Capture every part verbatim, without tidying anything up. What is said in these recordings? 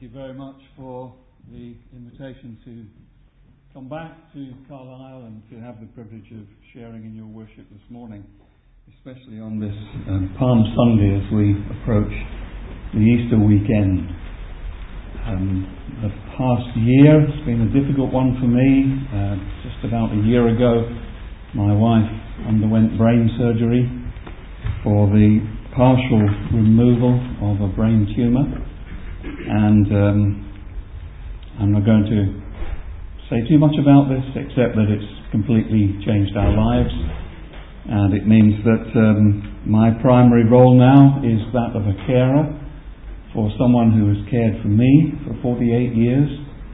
you very much for the invitation to come back to Carlisle and to have the privilege of sharing in your worship this morning, especially on this um, Palm Sunday as we approach the Easter weekend. Um, the past year has been a difficult one for me. Uh, just about a year ago, my wife underwent brain surgery for the partial removal of a brain tumour. And um, I'm not going to say too much about this, except that it's completely changed our lives. And it means that um, my primary role now is that of a carer for someone who has cared for me for forty-eight years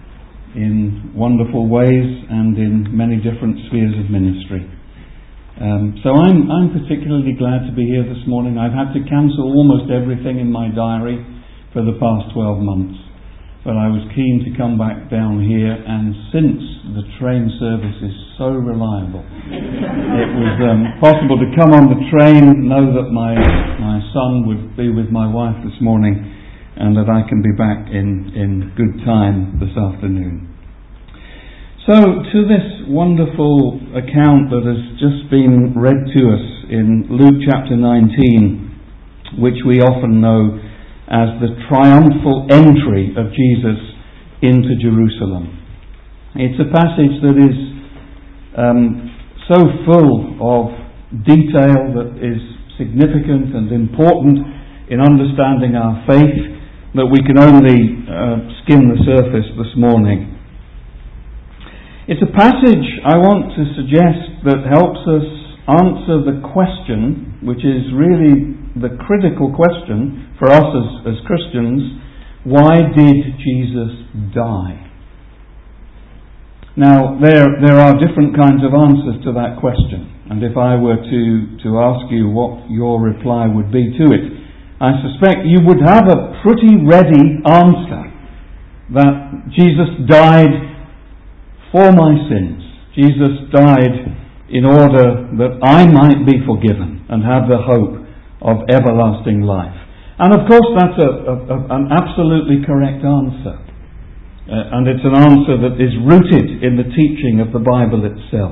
in wonderful ways and in many different spheres of ministry. Um, so I'm, I'm particularly glad to be here this morning. I've had to cancel almost everything in my diary for the past twelve months, but I was keen to come back down here, and since the train service is so reliable, it was um, possible to come on the train, know that my my son would be with my wife this morning, and that I can be back in, in good time this afternoon. So, to this wonderful account that has just been read to us in Luke chapter nineteen, which we often know as the triumphal entry of Jesus into Jerusalem. It's a passage that is um, so full of detail that is significant and important in understanding our faith that we can only uh, skim the surface this morning. It's a passage I want to suggest that helps us answer the question, which is really the critical question for us as, as Christians: why did Jesus die? Now, there there are different kinds of answers to that question, and if I were to, to ask you what your reply would be to it, I suspect you would have a pretty ready answer, that Jesus died for my sins. Jesus died in order that I might be forgiven and have the hope of everlasting life. And of course that's a, a, a, an absolutely correct answer. Uh, and it's an answer that is rooted in the teaching of the Bible itself.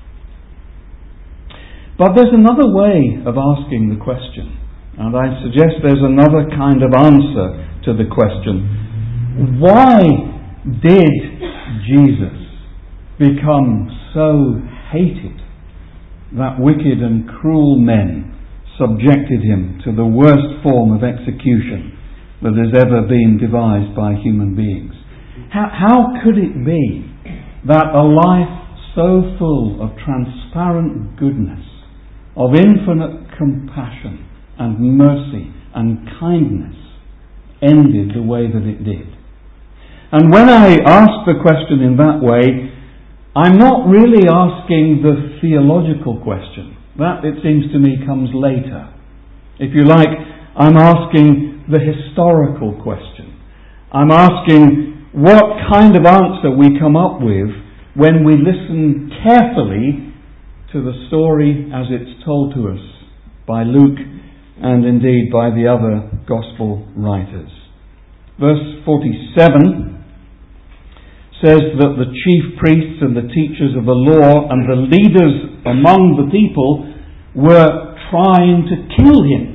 But there's another way of asking the question. And I suggest there's another kind of answer to the question: why did Jesus become so hated that wicked and cruel men subjected him to the worst form of execution that has ever been devised by human beings? How, how could it be that a life so full of transparent goodness, of infinite compassion and mercy and kindness, ended the way that it did? And when I ask the question in that way, I'm not really asking the theological question. That, it seems to me, comes later. If you like, I'm asking the historical question. I'm asking what kind of answer we come up with when we listen carefully to the story as it's told to us by Luke and indeed by the other gospel writers. Verse forty-seven says that the chief priests and the teachers of the law and the leaders among the people were trying to kill him.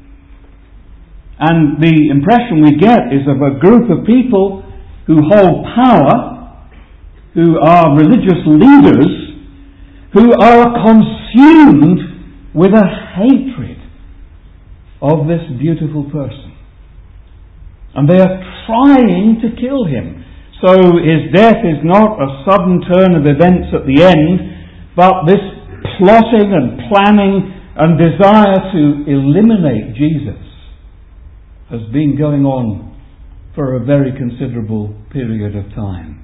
And the impression we get is of a group of people who hold power, who are religious leaders, who are consumed with a hatred of this beautiful person. And they are trying to kill him. So his death is not a sudden turn of events at the end, but this plotting and planning and desire to eliminate Jesus has been going on for a very considerable period of time.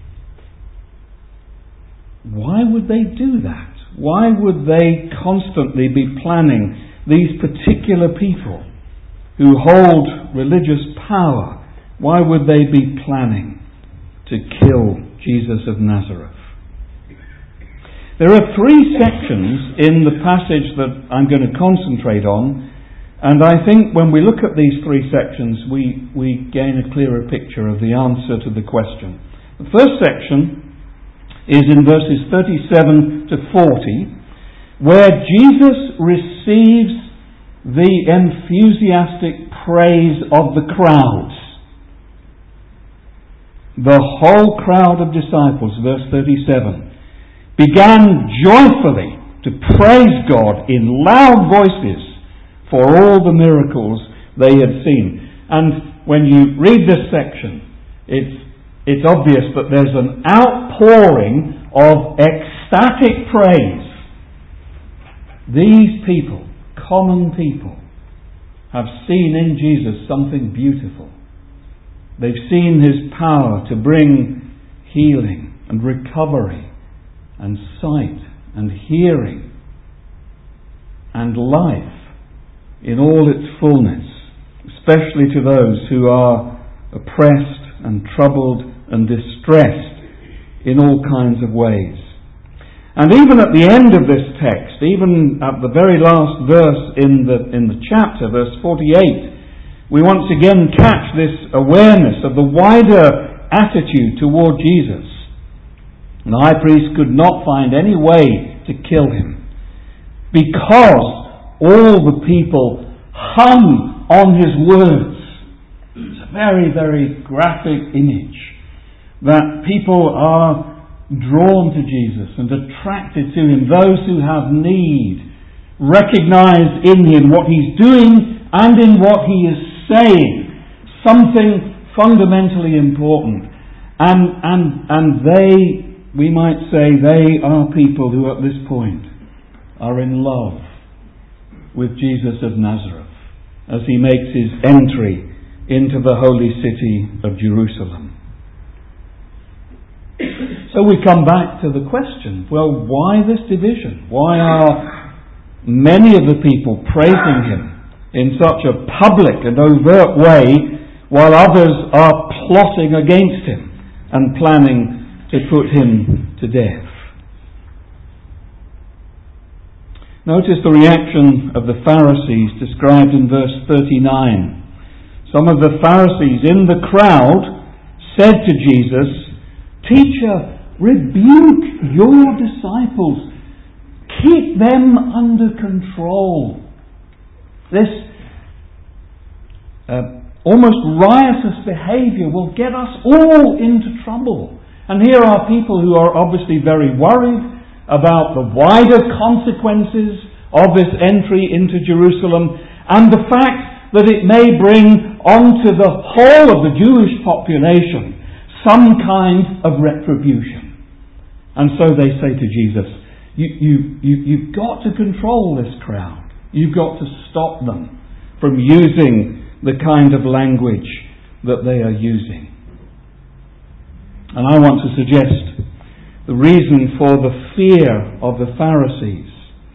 Why would they do that? Why would they constantly be planning, these particular people who hold religious power? Why would they be planning to kill Jesus of Nazareth? There are three sections in the passage that I'm going to concentrate on And I think when we look at these three sections, we, we gain a clearer picture of the answer to the question. The first section is in verses thirty-seven to forty, where Jesus receives the enthusiastic praise of the crowds. The whole crowd of disciples, verse thirty-seven, began joyfully to praise God in loud voices for all the miracles they had seen. And when you read this section, it's, it's obvious that there's an outpouring of ecstatic praise. These people, common people, have seen in Jesus something beautiful. They've seen His power to bring healing and recovery and sight and hearing and life in all its fullness, especially to those who are oppressed and troubled and distressed in all kinds of ways. And even at the end of this text, even at the very last verse in the, in the chapter, verse forty-eight, we once again catch this awareness of the wider attitude toward Jesus. And the high priest could not find any way to kill Him, because all the people hung on His words. It's a very, very graphic image that people are drawn to Jesus and attracted to Him. Those who have need recognize in Him what He's doing and in what He is saying something fundamentally important. And, and, and they, we might say, they are people who at this point are in love with Jesus of Nazareth as He makes His entry into the holy city of Jerusalem. So we come back to the question, well, why this division? Why are many of the people praising Him in such a public and overt way, while others are plotting against Him and planning to put Him to death? Notice the reaction of the Pharisees described in verse thirty-nine. Some of the Pharisees in the crowd said to Jesus, "Teacher, rebuke your disciples. Keep them under control." This uh, almost riotous behaviour will get us all into trouble. And here are people who are obviously very worried about the wider consequences of this entry into Jerusalem and the fact that it may bring onto the whole of the Jewish population some kind of retribution. And so they say to Jesus, you, you, you, you've got to control this crowd. You've got to stop them from using the kind of language that they are using. And I want to suggest the reason for the fear of the Pharisees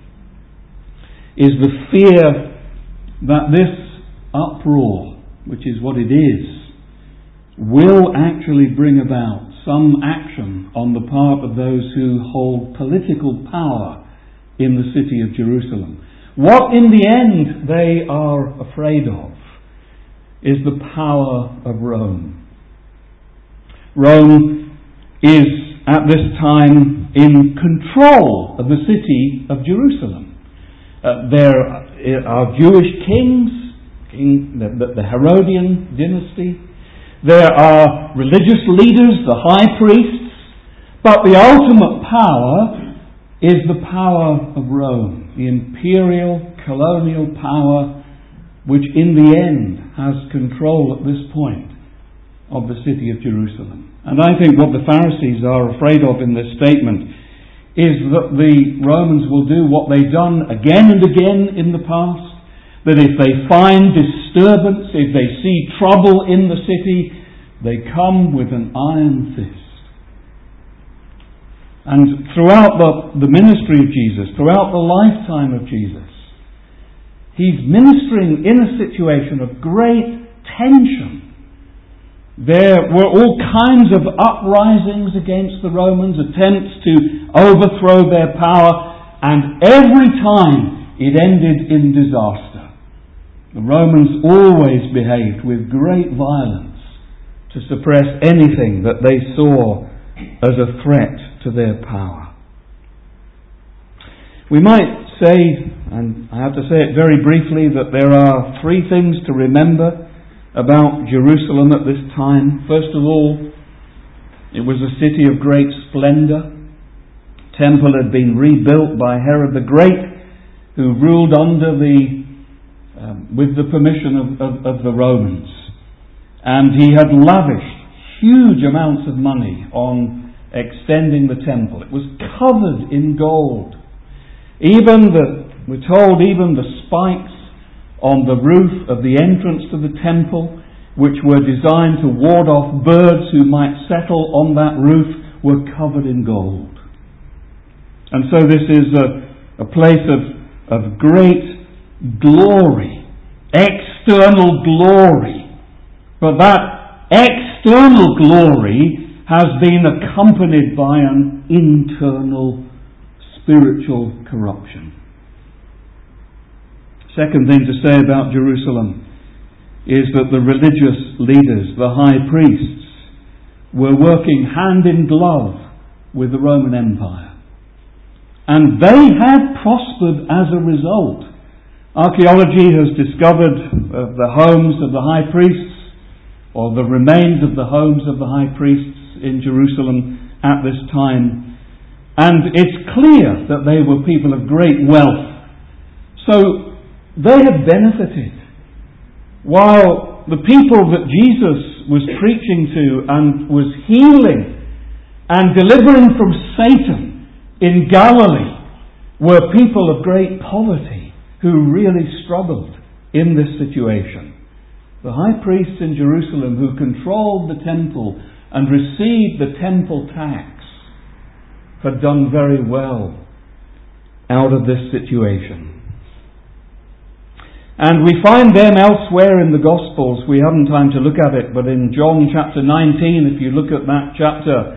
is the fear that this uproar, which is what it is, will actually bring about some action on the part of those who hold political power in the city of Jerusalem. What in the end they are afraid of is the power of Rome. Rome is at this time in control of the city of Jerusalem. Uh, there are Jewish kings, king, the, the Herodian dynasty. There are religious leaders, the high priests. But the ultimate power is the power of Rome, the imperial, colonial power, which in the end has control at this point of the city of Jerusalem. And I think what the Pharisees are afraid of in this statement is that the Romans will do what they've done again and again in the past, that if they find disturbance, if they see trouble in the city, they come with an iron fist. And throughout the, the ministry of Jesus, throughout the lifetime of Jesus, He's ministering in a situation of great tension. There were all kinds of uprisings against the Romans, attempts to overthrow their power, and every time it ended in disaster. The Romans always behaved with great violence to suppress anything that they saw as a threat to their power. We might say, and I have to say it very briefly, that there are three things to remember about Jerusalem at this time. First of all, it was a city of great splendour. The temple had been rebuilt by Herod the Great, who ruled under the um, with the permission of, of, of the Romans. And he had lavished huge amounts of money on extending the temple. It was covered in gold. Even the, we're told, even the spikes on the roof of the entrance to the temple, which were designed to ward off birds who might settle on that roof, were covered in gold. And so this is a, a place of, of great glory, external glory. But that external glory has been accompanied by an internal spiritual corruption. Second thing to say about Jerusalem is that the religious leaders, the high priests, were working hand in glove with the Roman Empire. And they had prospered as a result. Archaeology has discovered uh, the homes of the high priests, or the remains of the homes of the high priests in Jerusalem at this time. And it's clear that they were people of great wealth. So they had benefited. While the people that Jesus was preaching to and was healing and delivering from Satan in Galilee were people of great poverty who really struggled in this situation. The high priests in Jerusalem who controlled the temple and received the temple tax had done very well out of this situation. And we find them elsewhere in the Gospels. We haven't time to look at it, but in John chapter nineteen, if you look at that chapter,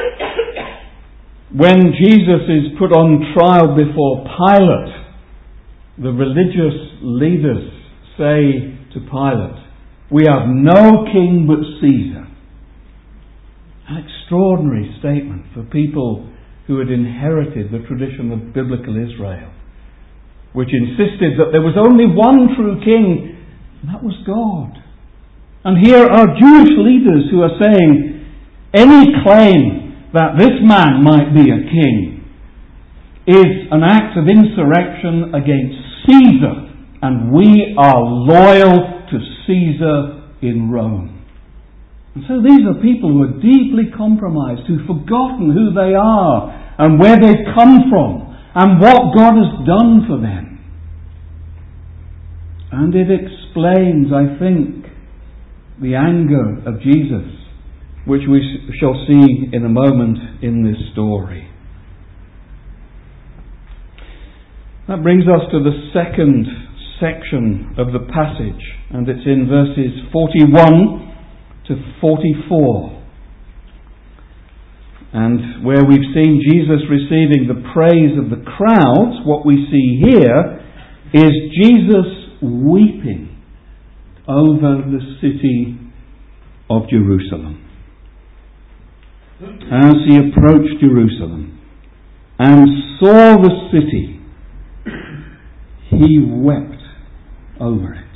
when Jesus is put on trial before Pilate, the religious leaders say to Pilate, "We have no king but Caesar." An extraordinary statement for people who had inherited the tradition of biblical Israel, which insisted that there was only one true king, and that was God. And here are Jewish leaders who are saying, any claim that this man might be a king is an act of insurrection against Caesar, and we are loyal to Caesar in Rome. And so these are people who are deeply compromised, who've forgotten who they are and where they've come from and what God has done for them. And it explains, I think, the anger of Jesus, which we shall see in a moment in this story. That brings us to the second section of the passage, and it's in verses forty-one to forty-four. And where we've seen Jesus receiving the praise of the crowds, what we see here is Jesus weeping over the city of Jerusalem. As he approached Jerusalem and saw the city, he wept over it.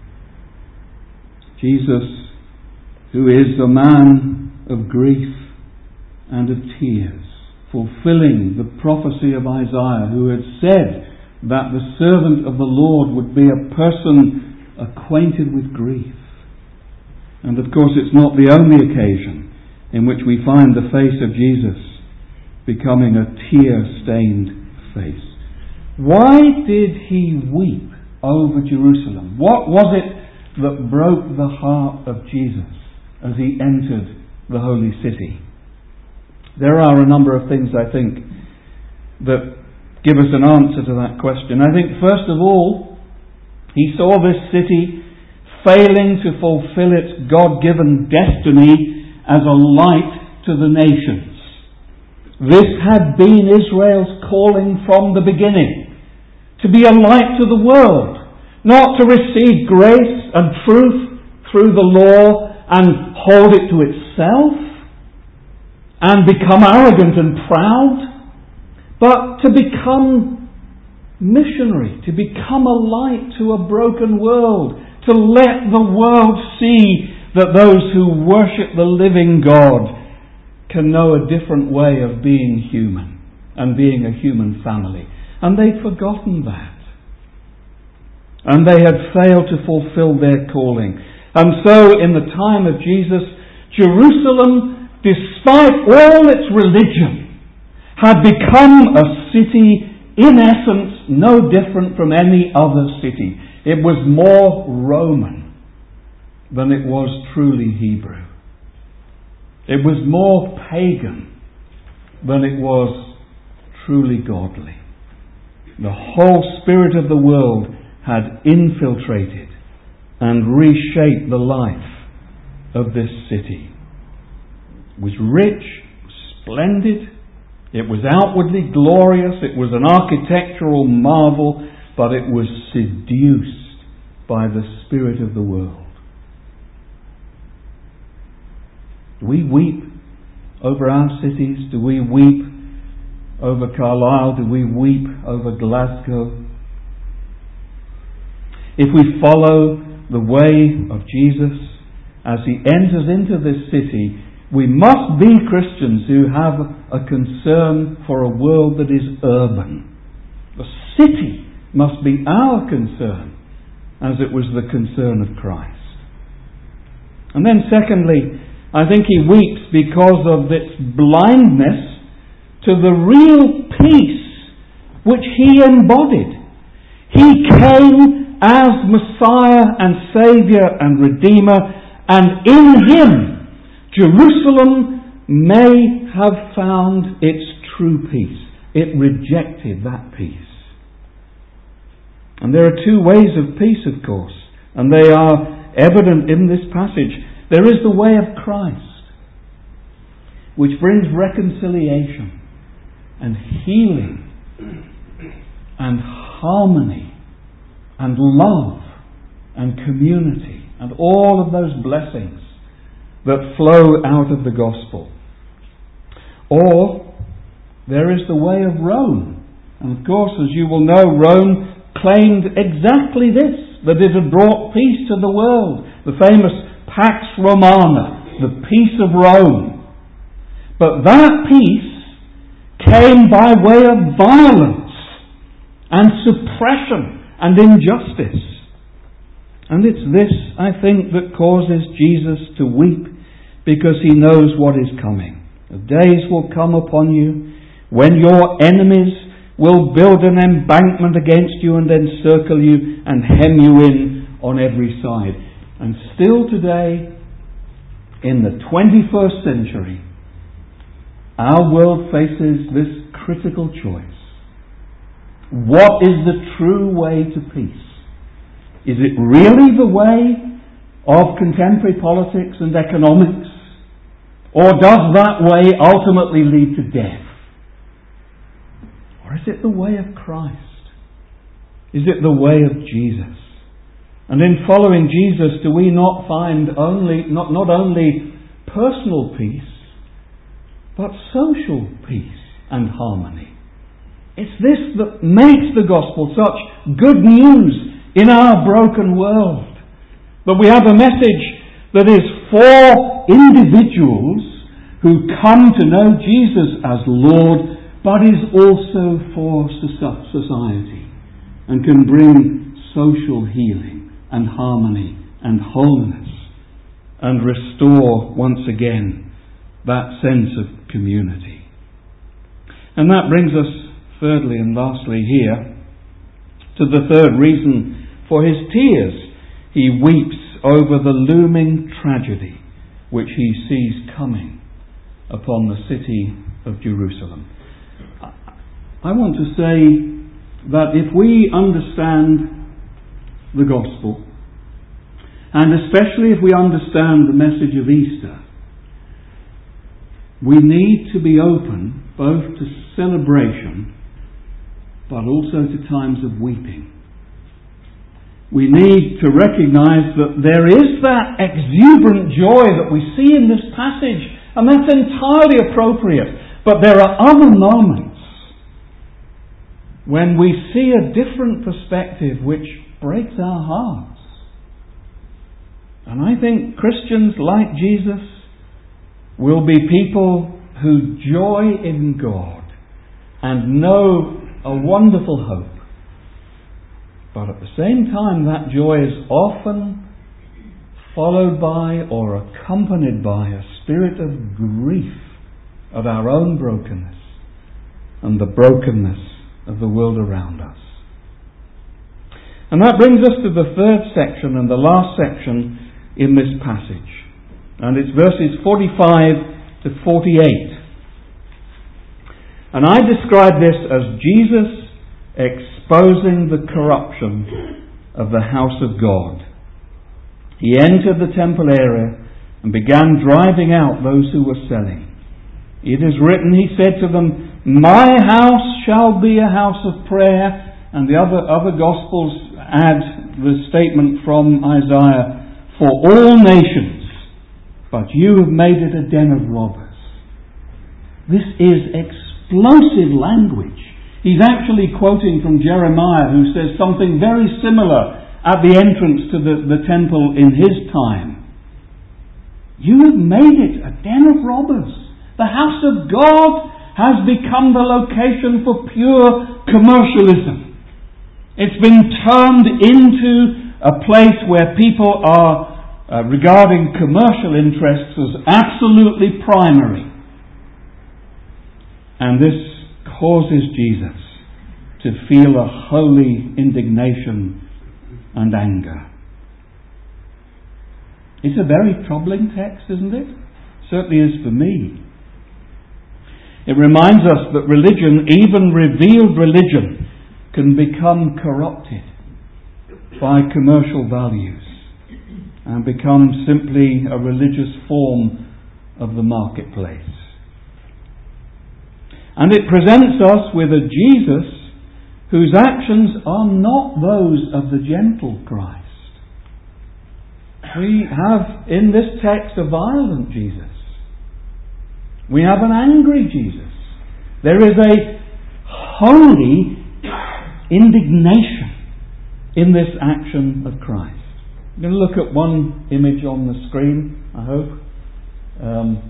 Jesus, who is a man of grief and of tears, fulfilling the prophecy of Isaiah, who had said that the servant of the Lord would be a person acquainted with grief. And of course it's not the only occasion in which we find the face of Jesus becoming a tear-stained face. Why did he weep over Jerusalem? What was it that broke the heart of Jesus as he entered the holy city? There are a number of things, I think, that give us an answer to that question. I think, first of all, he saw this city failing to fulfill its God-given destiny as a light to the nations. This had been Israel's calling from the beginning, to be a light to the world, not to receive grace and truth through the law and hold it to itself and become arrogant and proud, but to become missionary, to become a light to a broken world, to let the world see that those who worship the living God can know a different way of being human and being a human family. And they'd forgotten that. And they had failed to fulfill their calling. And so, in the time of Jesus, Jerusalem, despite all its religion, had become a city, in essence, no different from any other city. It was more Roman than it was truly Hebrew. It was more pagan than it was truly godly. The whole spirit of the world had infiltrated and reshaped the life of this city. It was rich, splendid, it was outwardly glorious, it was an architectural marvel, but it was seduced by the spirit of the world. Do we weep over our cities? Do we weep over Carlisle? Do we weep over Glasgow? If we follow the way of Jesus as he enters into this city, we must be Christians who have a concern for a world that is urban. The city must be our concern, as it was the concern of Christ. And then secondly, I think he weeps because of its blindness to the real peace which he embodied. He came as Messiah and Saviour and Redeemer, and in him Jerusalem may have found its true peace. It rejected that peace. And there are two ways of peace, of course, and they are evident in this passage. There is the way of Christ, which brings reconciliation and healing and harmony and love and community and all of those blessings that flow out of the gospel. Or there is the way of Rome. And of course, as you will know, Rome claimed exactly this, that it had brought peace to the world. The famous Pax Romana, the peace of Rome. But that peace came by way of violence and suppression and injustice. And it's this, I think, that causes Jesus to weep, because he knows what is coming. The days will come upon you when your enemies will build an embankment against you and encircle you and hem you in on every side. And still today, in the twenty-first century, our world faces this critical choice. What is the true way to peace? Is it really the way of contemporary politics and economics? Or does that way ultimately lead to death? Or is it the way of Christ? Is it the way of Jesus? And in following Jesus, do we not find only not, not only personal peace, but social peace and harmony? It's this that makes the gospel such good news in our broken world. That we have a message that is for individuals who come to know Jesus as Lord, but is also for society and can bring social healing and harmony and wholeness and restore once again that sense of community. And that brings us thirdly and lastly here to the third reason for his tears. He weeps over the looming tragedy which he sees coming upon the city of Jerusalem. I want to say that if we understand the gospel, and especially if we understand the message of Easter, we need to be open both to celebration but also to times of weeping. we need to recognize that there is that exuberant joy that we see in this passage, and that's entirely appropriate. But there are other moments when we see a different perspective which breaks our hearts. And I think Christians like Jesus will be people who joy in God and know a wonderful hope. But at the same time, that joy is often followed by or accompanied by a spirit of grief at our own brokenness and the brokenness of the world around us. And that brings us to the third section and the last section in this passage. And it's verses forty-five to forty-eight. And I describe this as Jesus exposing the corruption of the house of God. He entered the temple area and began driving out those who were selling. It is written, he said to them, "My house shall be a house of prayer." And the other, other Gospels add the statement from Isaiah, "For all nations, but you have made it a den of robbers." This is explosive language. He's actually quoting from Jeremiah, who says something very similar at the entrance to the, the temple in his time. You have made it a den of robbers. The house of God has become the location for pure commercialism. It's been turned into a place where people are uh, regarding commercial interests as absolutely primary. And this causes Jesus to feel a holy indignation and anger. It's a very troubling text, isn't it? Certainly is for me. It reminds us that religion, even revealed religion, can become corrupted by commercial values and become simply a religious form of the marketplace. And it presents us with a Jesus whose actions are not those of the gentle Christ. We have in this text a violent Jesus. We have an angry Jesus. There is a holy indignation in this action of Christ. I'm going to look at one image on the screen, I hope. Um,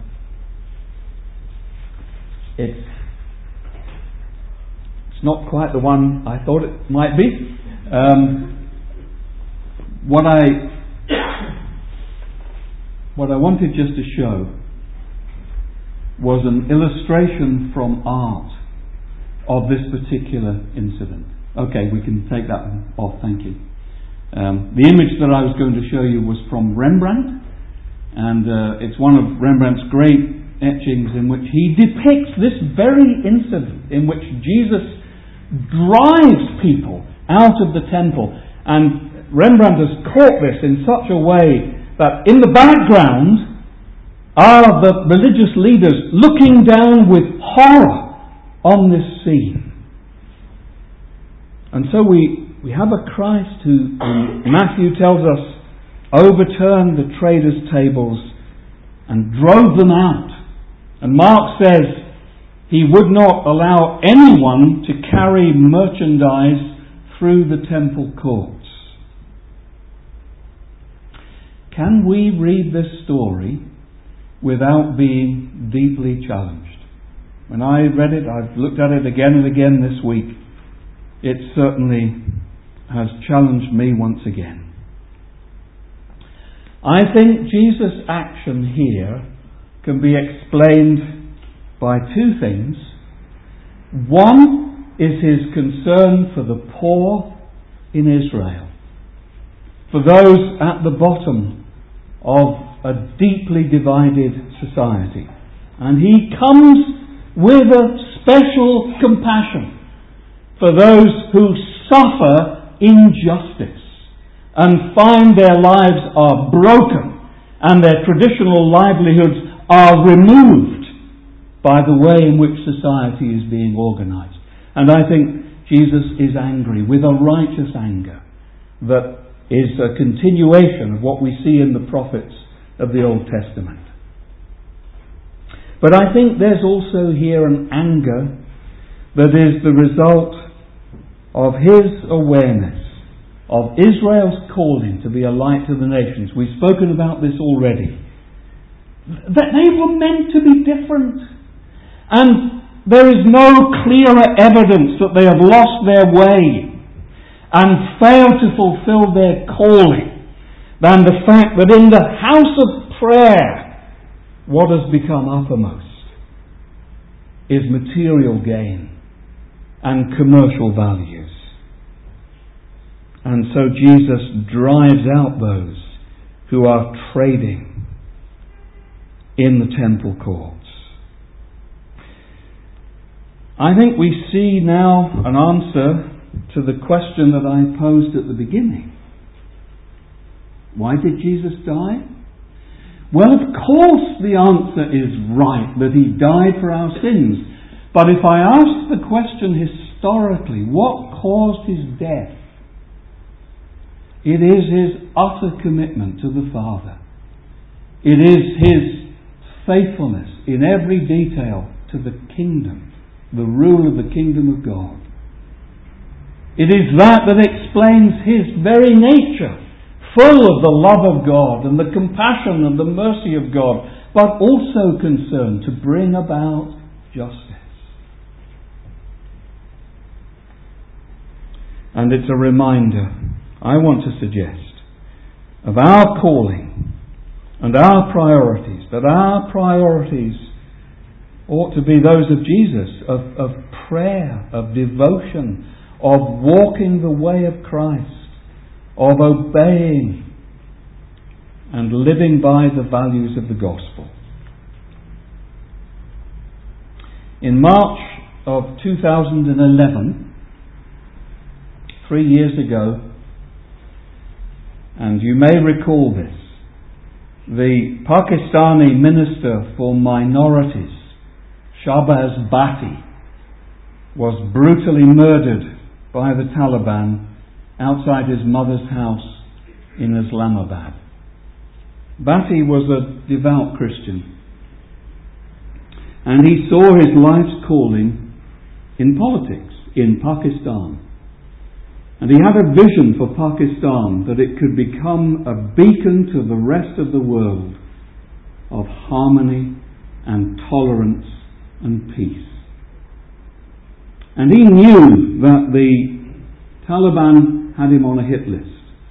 it's It's not quite the one I thought it might be. Um, what I what I wanted just to show was an illustration from art of this particular incident. Okay, we can take that one off, thank you. Um, the image that I was going to show you was from Rembrandt, and uh, it's one of Rembrandt's great etchings in which he depicts this very incident in which Jesus drives people out of the temple. And Rembrandt has caught this in such a way that in the background are the religious leaders looking down with horror on this scene. And so we, we have a Christ who, Matthew tells us, overturned the traders' tables and drove them out. And Mark says he would not allow anyone to carry merchandise through the temple courts. Can we read this story without being deeply challenged? When I read it, I've looked at it again and again this week. It certainly has challenged me once again. I think Jesus' action here can be explained by two things. One is his concern for the poor in Israel, for those at the bottom of a deeply divided society. And he comes with a special compassion for those who suffer injustice and find their lives are broken and their traditional livelihoods are removed by the way in which society is being organised. And I think Jesus is angry with a righteous anger that is a continuation of what we see in the prophets of the Old Testament. But I think there's also here an anger that is the result of his awareness of Israel's calling to be a light to the nations. We've spoken about this already. That they were meant to be different. And there is no clearer evidence that they have lost their way and failed to fulfill their calling than the fact that in the house of prayer, what has become uppermost is material gain and commercial values. And so Jesus drives out those who are trading in the temple courts. I think we see now an answer to the question that I posed at the beginning. Why did Jesus die? Well, of course the answer is right, that he died for our sins. But if I ask the question historically, what caused his death? It is his utter commitment to the Father. It is his faithfulness in every detail to the kingdom, the rule of the kingdom of God. It is that that explains his very nature, full of the love of God and the compassion and the mercy of God, but also concerned to bring about justice. And it's a reminder, I want to suggest, of our calling and our priorities, that our priorities ought to be those of Jesus, of, of prayer, of devotion, of walking the way of Christ, of obeying and living by the values of the gospel. In March of two thousand eleven, three years ago, and you may recall this, the Pakistani Minister for Minorities, Shahbaz Bhatti, was brutally murdered by the Taliban outside his mother's house in Islamabad. Bhatti was a devout Christian, and he saw his life's calling in politics in Pakistan. And he had a vision for Pakistan that it could become a beacon to the rest of the world of harmony and tolerance and peace. And he knew that the Taliban had him on a hit list.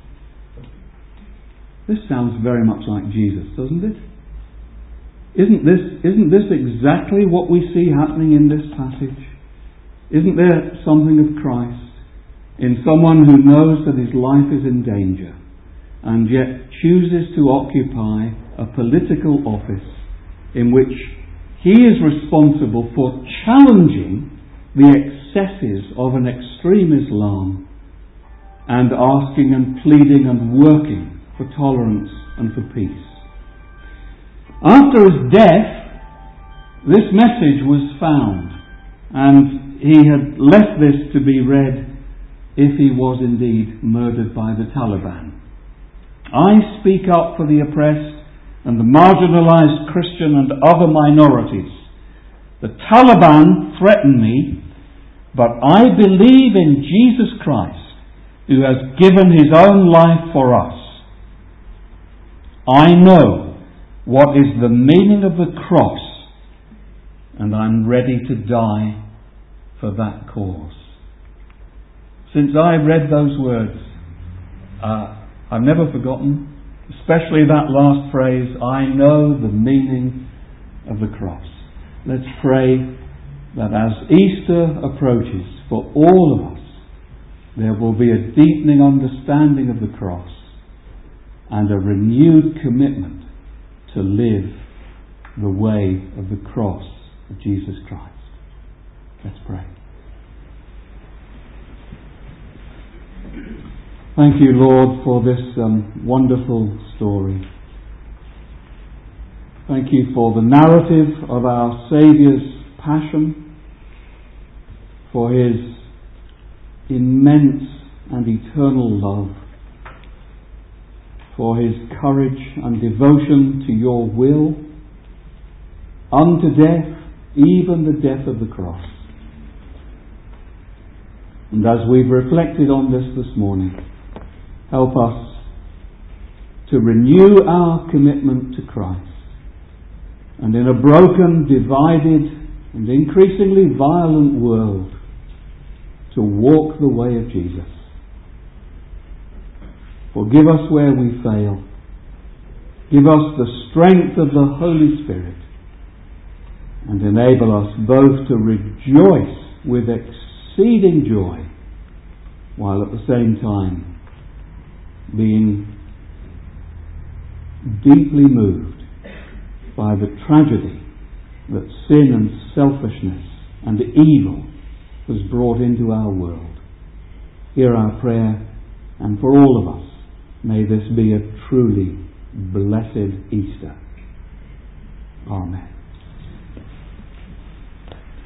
This sounds very much like Jesus, doesn't it? Isn't this, isn't this exactly what we see happening in this passage? Isn't there something of Christ in someone who knows that his life is in danger and yet chooses to occupy a political office in which he is responsible for challenging the excesses of an extreme Islam and asking and pleading and working for tolerance and for peace? After his death, this message was found, and he had left this to be read if he was indeed murdered by the Taliban. I speak up for the oppressed and the marginalized Christian and other minorities. The Taliban threaten me, but I believe in Jesus Christ, who has given his own life for us. I know what is the meaning of the cross, and I'm ready to die for that cause. Since I read those words, uh, I've never forgotten, especially that last phrase, I know the meaning of the cross. Let's pray that as Easter approaches for all of us, there will be a deepening understanding of the cross and a renewed commitment to live the way of the cross of Jesus Christ. Let's pray. Thank you, Lord, for this um, wonderful story. Thank you for the narrative of our Saviour's passion, for his immense and eternal love, for his courage and devotion to your will, unto death, even the death of the cross. And as we've reflected on this this morning, help us to renew our commitment to Christ, and in a broken, divided, and increasingly violent world, to walk the way of Jesus. Forgive us where we fail. Give us the strength of the Holy Spirit, and enable us both to rejoice with exceeding joy, while at the same time being deeply moved by the tragedy that sin and selfishness and evil has brought into our world. Hear our prayer, and for all of us, may this be a truly blessed Easter. Amen.